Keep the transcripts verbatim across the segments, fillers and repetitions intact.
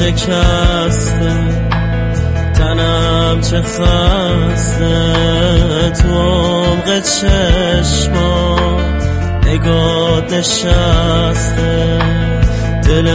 شکسته، تنم چه خسته، تو عمق چشما نگات نشسته، دل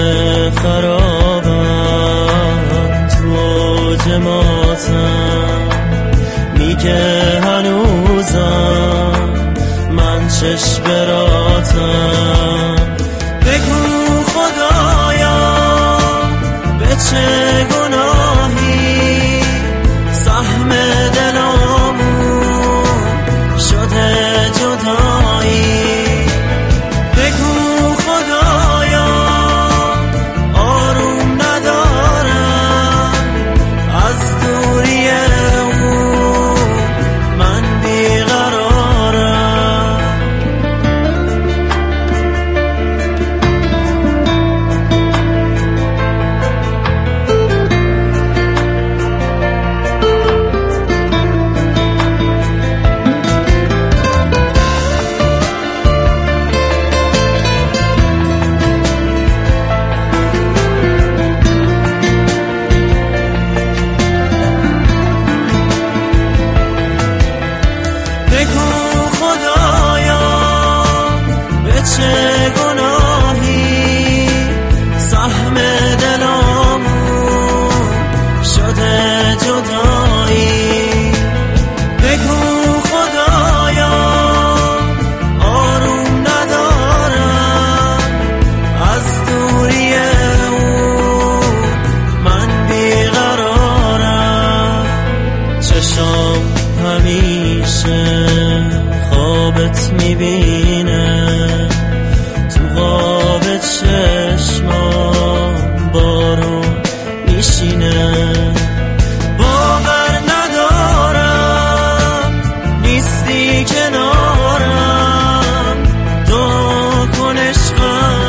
خرابم تو اوج ماتم، میگه هنوزم من چشم براتم. بگو خدایا به چه گناهی سهم دلامون شده جدایی. بگو خدایا آروم ندارم از دوری اون، من بیقرارم. بگو خدایا به چه گناهی سهم دلامون شده جدایی. بگو خدایا آروم ندارم از دوری اون، من بیقرارم. چشام همیشه خوابت میبینه، تو خواب چشمام بارون میشینه.